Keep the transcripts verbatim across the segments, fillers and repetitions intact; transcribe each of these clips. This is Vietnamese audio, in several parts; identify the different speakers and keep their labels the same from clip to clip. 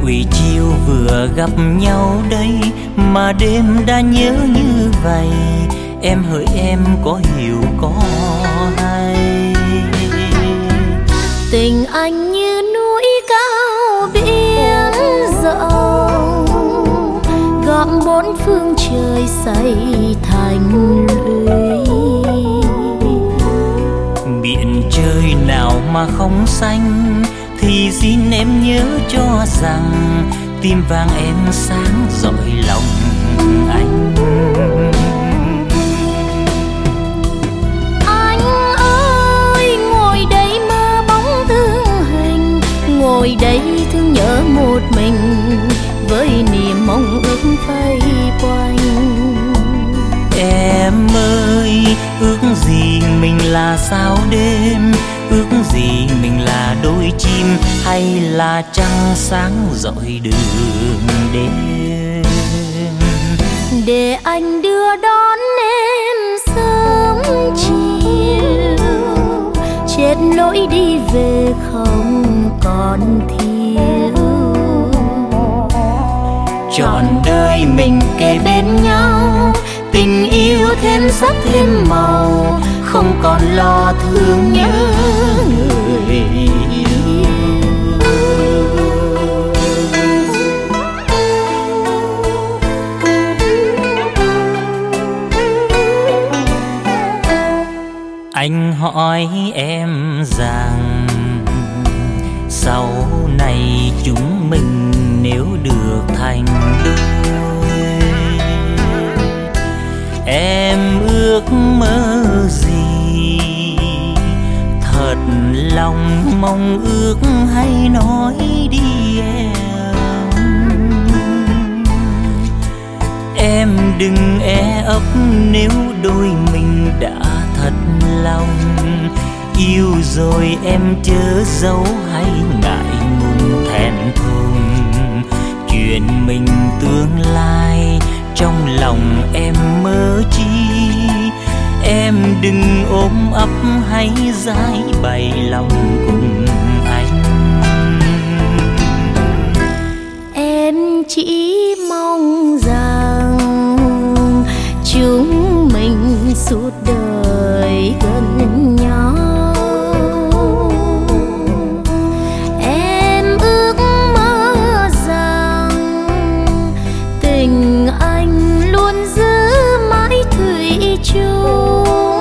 Speaker 1: Buổi chiều vừa gặp nhau đây mà đêm đã nhớ như vậy. Em hỡi em có hiểu có hay.
Speaker 2: Tình anh như núi cao biển rộng, gom bốn phương trời xây thành lũy.
Speaker 1: Biển trời nào mà không xanh, thì xin em nhớ cho rằng tim vàng em sáng rọi lòng anh.
Speaker 2: Anh ơi ngồi đây mơ bóng thương hình, ngồi đây thương nhớ một mình với niềm mong ước vây quanh.
Speaker 1: Em ơi ước gì mình là sao đêm, ước gì mình là đôi chim hay là trăng sáng rọi đường đêm.
Speaker 2: Để anh đưa đón em sớm chiều, trên lối đi về không còn thiếu.
Speaker 1: Trọn đời mình kề bên nhau, tình yêu thêm sắc thêm màu, không còn lo thương nhớ người yêu. Anh hỏi em rằng sau này chúng mình nếu được thành đôi, em ước mơ gì? Thật lòng mong ước hay nói đi em. Em đừng e ấp nếu đôi mình đã thật lòng. Yêu rồi em chớ giấu hay ngại ngùng thẹn thùng. Chuyện mình tương lai trong lòng em mơ chi. Em đừng ôm ấp hay giải bày lòng cùng anh.
Speaker 2: Em chỉ mong rằng chúng mình suốt đời gần nhau. Em ước mơ rằng tình anh luôn giữ mãi thủy chung.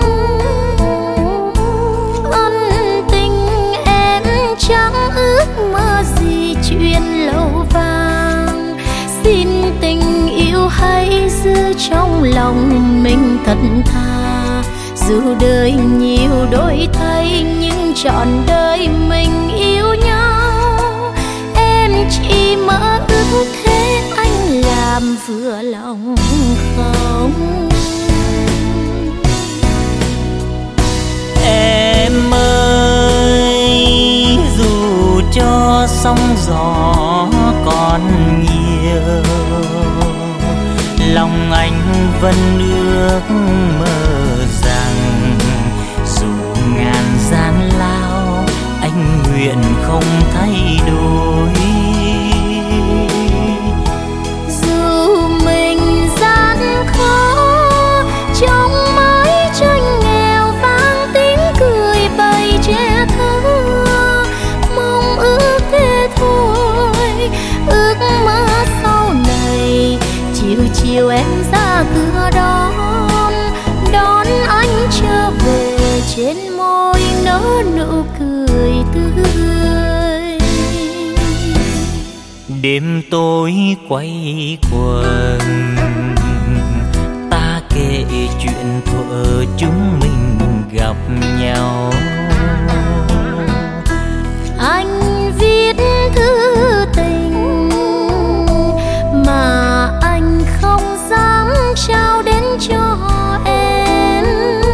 Speaker 2: Ân tình em chẳng ước mơ gì chuyện lâu vàng. Xin tình yêu hãy giữ trong lòng mình thật thà. Dù đời nhiều đổi thay nhưng trọn đời mình yêu nhau. Em chỉ mơ ước thế anh làm vừa lòng không?
Speaker 1: Em ơi dù cho sóng gió còn nhiều, lòng anh vẫn ước mơ rằng dù ngàn gian lao anh nguyện không thay đổi.
Speaker 2: Dù mình gian khó trong mái tranh nghèo vang tiếng cười bày trẻ thơ, mong ước thế thôi. Ước mơ sau này chiều chiều em ra cửa đón, đón anh trở về trên môi nở nụ cười tươi.
Speaker 1: Đêm tối quay quần ta kể chuyện thuở chúng mình gặp nhau.
Speaker 2: Anh viết thư tình mà anh không dám trao đến cho em.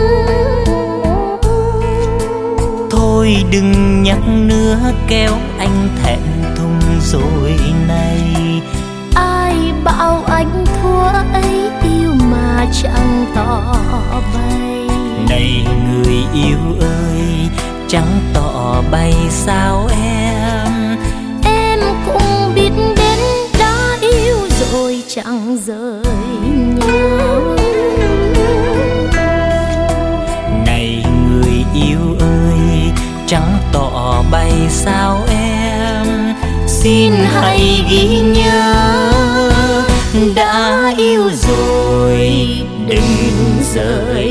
Speaker 1: Thôi đừng nhắc nữa kéo anh thẹn thùng rồi này.
Speaker 2: Ai bảo anh thua ấy yêu mà chẳng tỏ bày.
Speaker 1: Này người yêu ơi chẳng tỏ bày sao em.
Speaker 2: Em cũng biết
Speaker 1: xin hãy ghi nhớ, đã yêu rồi đừng rời